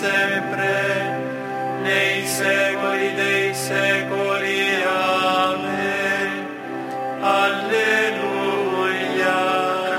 sempre, nei secoli dei secoli. Amen. Alleluia.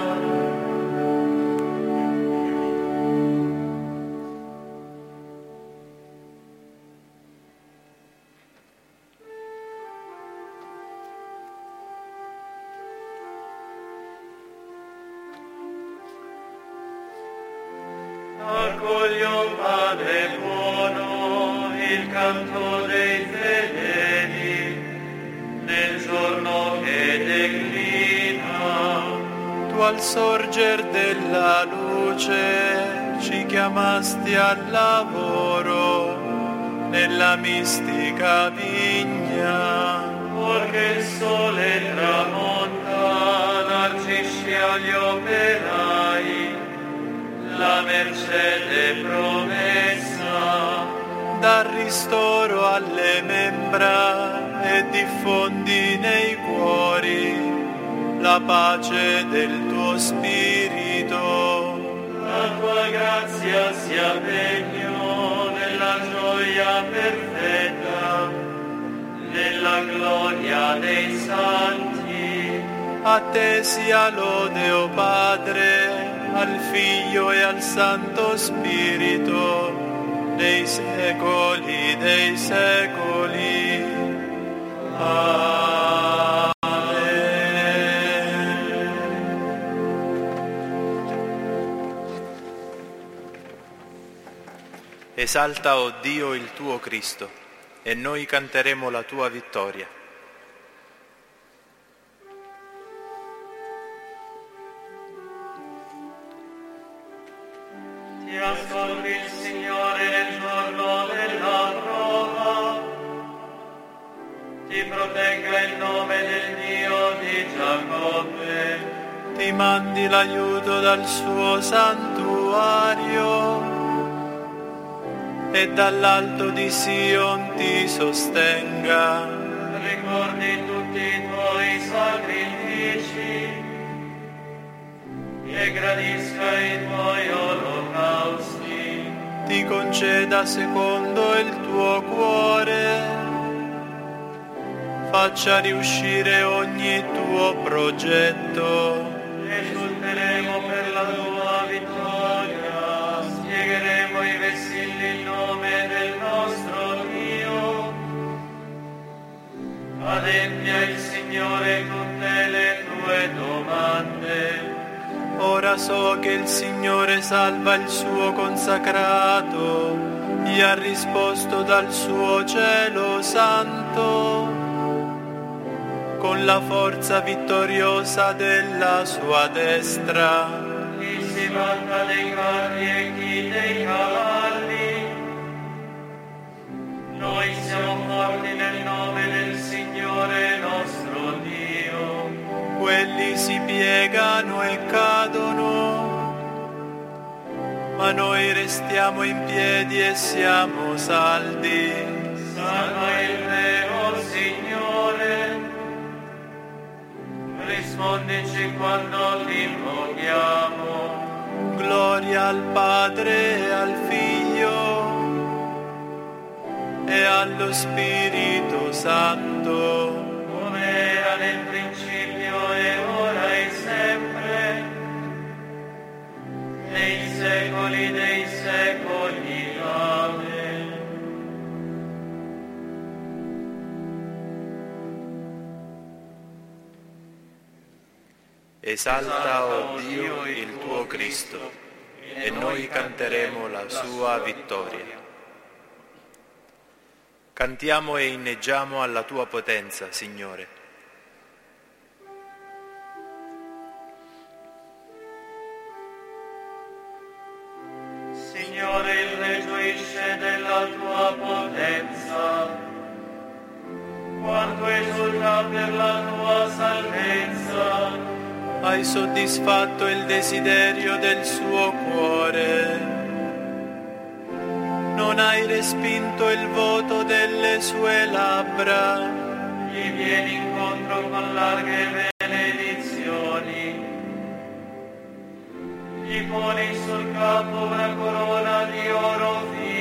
Accoglio, Padre buono, il canto dei fedeli, nel giorno che declina. Tu al sorger della luce ci chiamasti al lavoro nella mistica vigna. Perché il sole tramonta, narcisci agli operai, la mercede promessa. Dar ristoro alle membra e diffondi nei cuori la pace del tuo spirito. La tua grazia sia pegno nella gioia perfetta, nella gloria dei santi. A te sia lode, o Padre, al Figlio e al Santo Spirito, nei secoli dei secoli. Amen. Esalta, o Dio, il tuo Cristo, e noi canteremo la tua vittoria. Ti ascolti il Signore nel giorno della prova, ti protegga il nome del Dio di Giacobbe, ti mandi l'aiuto dal suo santuario e dall'alto di Sion ti sostenga. Ricordi tutti i tuoi sacrifici e gradisca i tuoi olocausti. Ti conceda secondo il tuo cuore, faccia riuscire ogni tuo progetto. Esulteremo per la tua vittoria, spiegheremo i vessilli il nome del nostro Dio. Adempia il Signore tutte le tue domande. Ora so che il Signore salva il suo consacrato, gli ha risposto dal suo cielo santo, con la forza vittoriosa della sua destra. Chi si vanta dei carri e chi dei cavalli, noi siamo forti nel nome del Signore nostro Dio. Quelli si piegano e cadono, ma noi restiamo in piedi e siamo saldi. Santo è il vero Signore, rispondici quando ti invochiamo. Gloria al Padre e al Figlio e allo Spirito Santo, come era nel principio e ora e sempre, nei secoli dei secoli. Amen. Esalta, o Dio, il tuo Cristo, e noi canteremo la sua vittoria. Cantiamo e inneggiamo alla tua potenza, Signore. Signore, il Re gioisce della tua potenza, quanto esulta per la tua salvezza. Hai soddisfatto il desiderio del suo cuore, non hai respinto il voto delle sue labbra. Gli vieni incontro con larghe benedizioni, gli poni sul capo una corona di oro fino.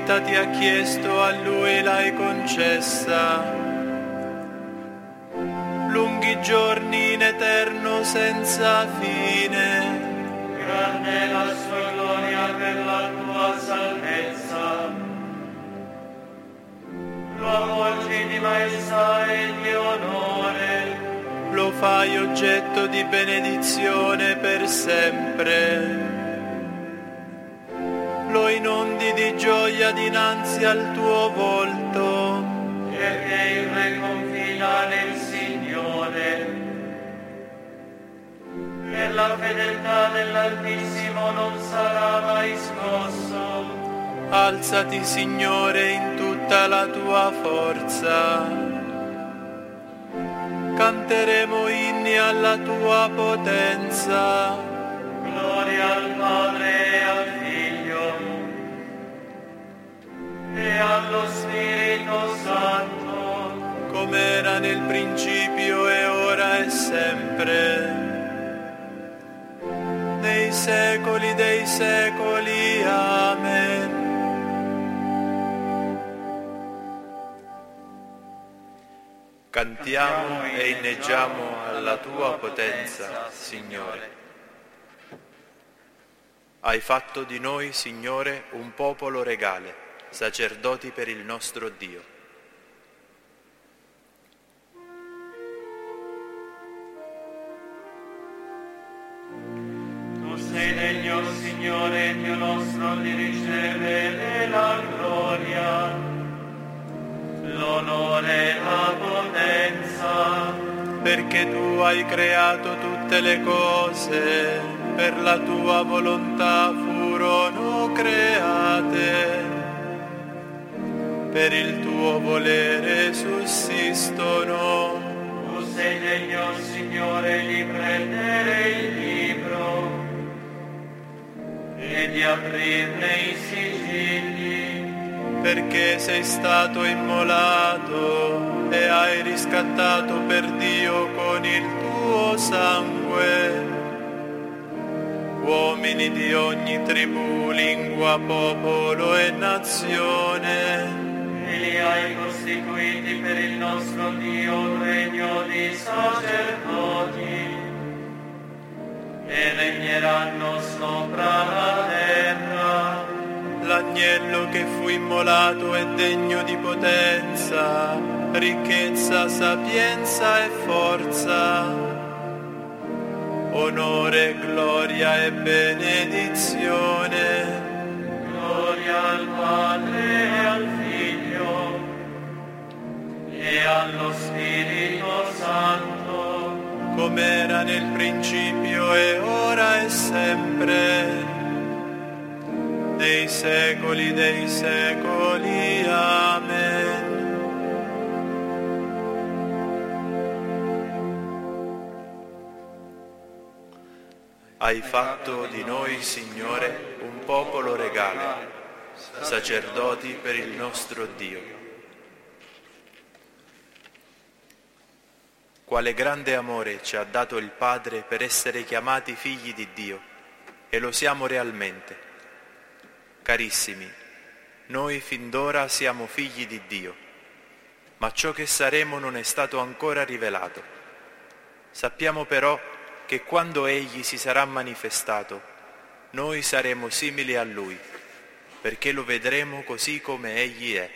vita ti ha chiesto, a Lui l'hai concessa. Lunghi giorni in eterno senza fine. Grande la sua gloria per la tua salvezza. Lo avvolgi di maestà e di onore. Lo fai oggetto di benedizione per sempre. Lo inondi di gioia dinanzi al tuo volto. Perché il Re confida nel Signore. Per la fedeltà dell'Altissimo non sarà mai scosso. Alzati, Signore, in tutta la tua forza. Canteremo inni alla tua potenza. Gloria al Padre e al Figlio e allo Spirito Santo, come era nel principio e ora e sempre, nei secoli dei secoli. Amen. Cantiamo e inneggiamo alla tua potenza, Signore. Hai fatto di noi, Signore, un popolo regale, sacerdoti per il nostro Dio. Tu sei degno, Signore, Dio nostro, di ricevere la gloria, l'onore e la potenza. Perché tu hai creato tutte le cose, per la tua volontà furono create, per il tuo volere sussistono. Tu sei degno, Signore, di prendere il libro e di aprirne i sigilli. Perché sei stato immolato e hai riscattato per Dio con il tuo sangue uomini di ogni tribù, lingua, popolo e nazione. E li hai costituiti per il nostro Dio un regno di sacerdoti e regneranno sopra la terra. L'agnello che fu immolato è degno di potenza, ricchezza, sapienza e forza, onore, gloria e benedizione. Gloria al Padre e al Figlio e allo Spirito Santo, come era nel principio e ora e sempre, nei secoli dei secoli. Amen. Hai fatto di noi, Signore, un popolo regale, sacerdoti per il nostro Dio. Quale grande amore ci ha dato il Padre per essere chiamati figli di Dio, e lo siamo realmente. Carissimi, noi fin d'ora siamo figli di Dio, ma ciò che saremo non è stato ancora rivelato. Sappiamo però che quando Egli si sarà manifestato, noi saremo simili a Lui, perché lo vedremo così come Egli è.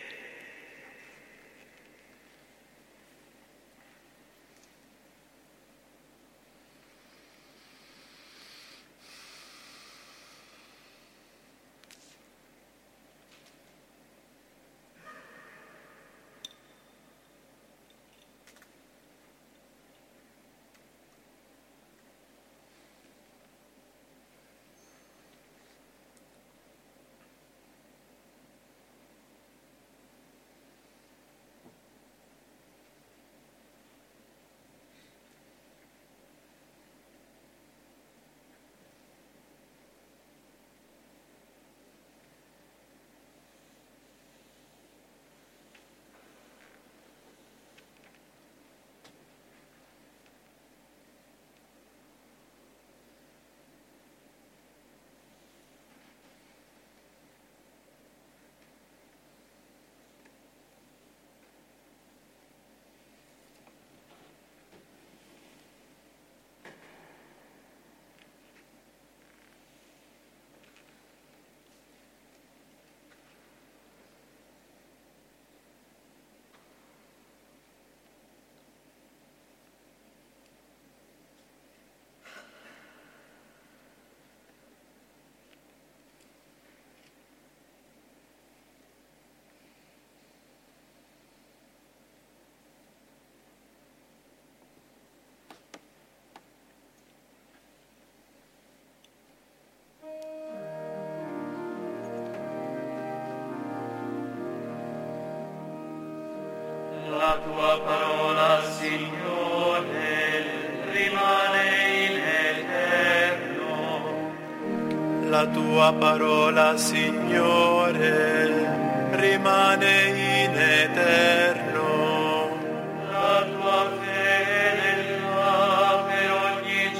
La tua parola, Signore, rimane in eterno. La tua parola, Signore, rimane in eterno. La tua fedeltà per ogni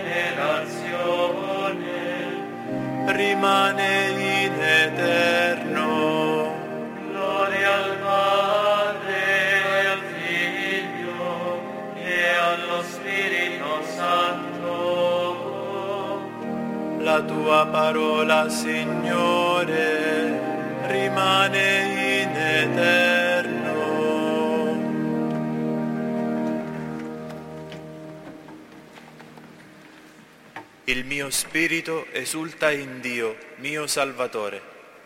generazione rimane in eterno. Gloria al Padre e al Figlio e allo Spirito Santo. La tua parola, Signore, rimane in eterno. Il mio spirito esulta in Dio, mio Salvatore.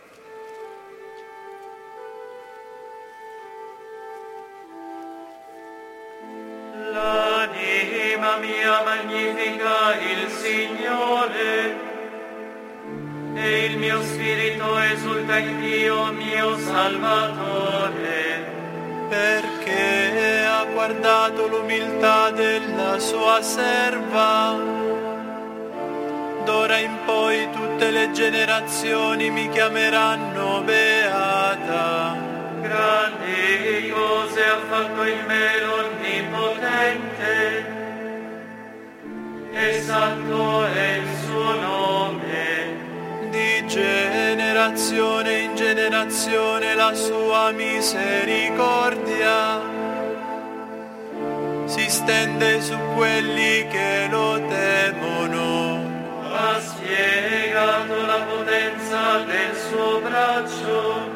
L'anima mia magnifica il Signore e il mio spirito esulta in Dio mio Salvatore, Perché ha guardato l'umiltà della sua serva. D'ora in poi tutte le generazioni mi chiameranno beata. grandi cose ha fatto in me l'Onnipotente, e santo è il suo nome. Di generazione in generazione la sua misericordia si stende su quelli che lo temono. Ha spiegato la potenza del suo braccio,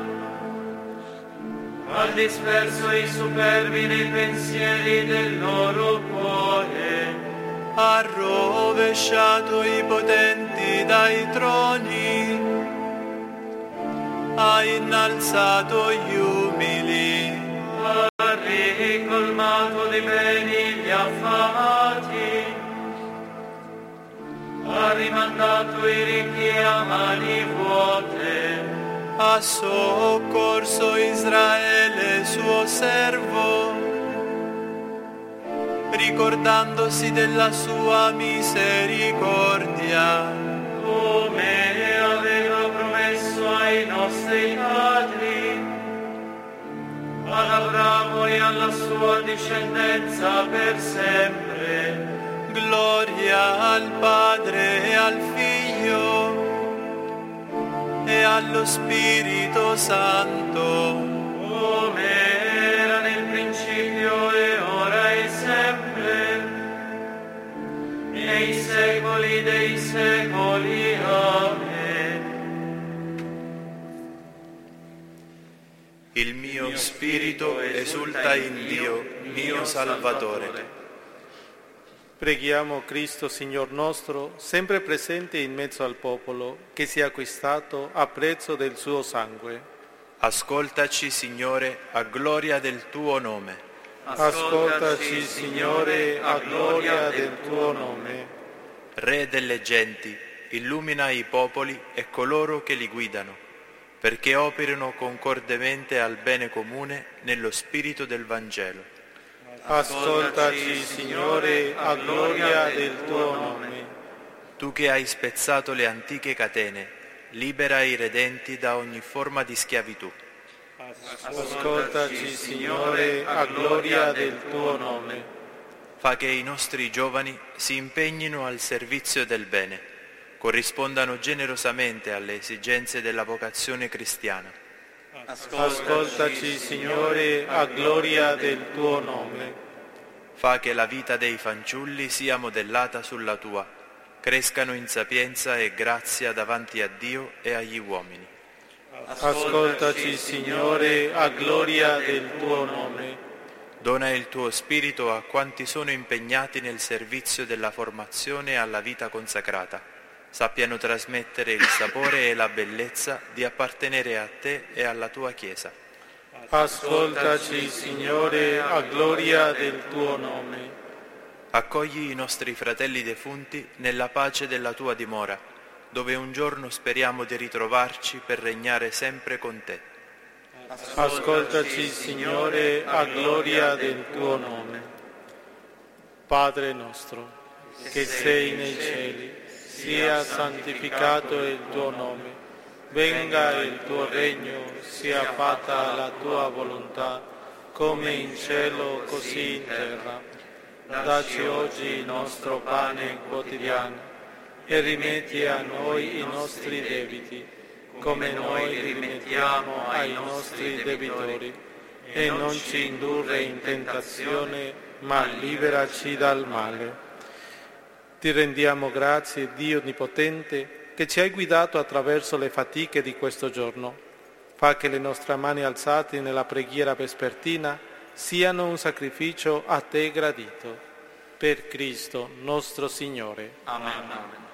ha disperso i superbi nei pensieri del loro cuore, Ha rovesciato i potenti dai troni, ha innalzato gli umili, ha ricolmato di beni gli affamati, ha rimandato i ricchi a mani vuote, ha soccorso Israele suo servo, ricordandosi della sua misericordia, come aveva promesso ai nostri padri, ad Abramo e alla sua discendenza per sempre. gloria al Padre e al Figlio e allo Spirito Santo, Come era nel principio e ora e sempre, nei secoli dei secoli. Amen. il mio spirito esulta in Dio, mio Salvatore. Preghiamo Cristo, Signor nostro, sempre presente in mezzo al popolo, che si è acquistato a prezzo del suo sangue. Ascoltaci, Signore, a gloria del tuo nome. Ascoltaci, Signore, a gloria del tuo nome. Re delle genti, illumina i popoli e coloro che li guidano, perché operino concordemente al bene comune nello spirito del Vangelo. Ascoltaci, Signore, a gloria del tuo nome. Tu che hai spezzato le antiche catene, libera i redenti da ogni forma di schiavitù. Ascoltaci, Signore, a gloria del tuo nome. Fa che i nostri giovani si impegnino al servizio del bene, corrispondano generosamente alle esigenze della vocazione cristiana. Ascoltaci, Signore, a gloria del tuo nome. Fa che la vita dei fanciulli sia modellata sulla tua, crescano in sapienza e grazia davanti a Dio e agli uomini. Ascoltaci, Signore, a gloria del tuo nome. Dona il tuo spirito a quanti sono impegnati nel servizio della formazione alla vita consacrata. Sappiano trasmettere il sapore e la bellezza di appartenere a te e alla tua Chiesa. Ascoltaci, Signore, a gloria del tuo nome. Accogli i nostri fratelli defunti nella pace della tua dimora, dove un giorno speriamo di ritrovarci per regnare sempre con te. Ascoltaci, Signore, a gloria del tuo nome. Padre nostro, che sei nei cieli, sia santificato il tuo nome. Venga il tuo regno, sia fatta la tua volontà, come in cielo così in terra. Dacci oggi il nostro pane quotidiano e rimetti a noi i nostri debiti, come noi rimettiamo ai nostri debitori, e non ci indurre in tentazione, ma liberaci dal male. Ti rendiamo grazie, Dio Onnipotente, che ci hai guidato attraverso le fatiche di questo giorno. Fa che le nostre mani alzate nella preghiera vespertina siano un sacrificio a te gradito. Per Cristo nostro Signore. Amen.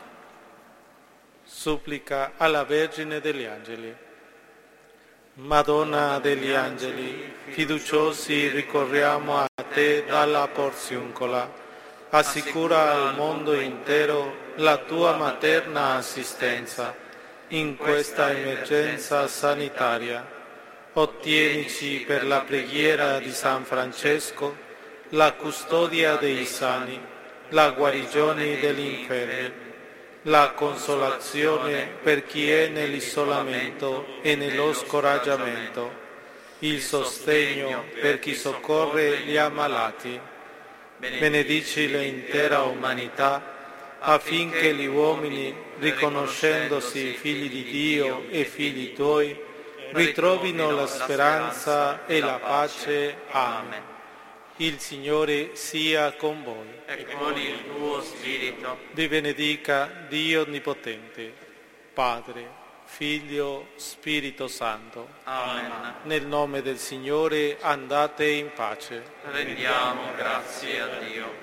Supplica alla Vergine degli Angeli. Madonna degli Angeli, fiduciosi ricorriamo a te dalla Porziuncola. Assicura al mondo intero la tua materna assistenza in questa emergenza sanitaria. Ottienici per la preghiera di San Francesco la custodia dei sani, la guarigione degli infermi, la consolazione per chi è nell'isolamento e nello scoraggiamento, il sostegno per chi soccorre gli ammalati. Benedici l'intera umanità affinché gli uomini, riconoscendosi figli di Dio e figli tuoi, ritrovino la speranza e la pace. Amen. Il Signore sia con voi. E con il tuo spirito. Vi benedica Dio Onnipotente, Padre, Figlio, Spirito Santo. Amen. Nel nome del Signore andate in pace. Rendiamo grazie a Dio.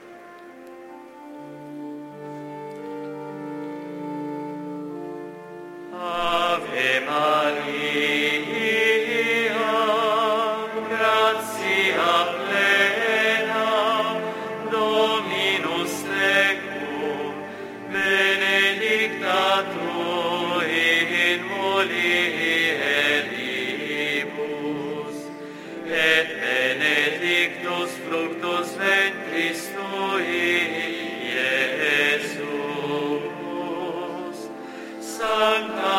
Ave Maria, grazia plena, Dominus tecum, benedicta tu in mulieribus, et benedictus fructus ventris tui, Iesus. Sancta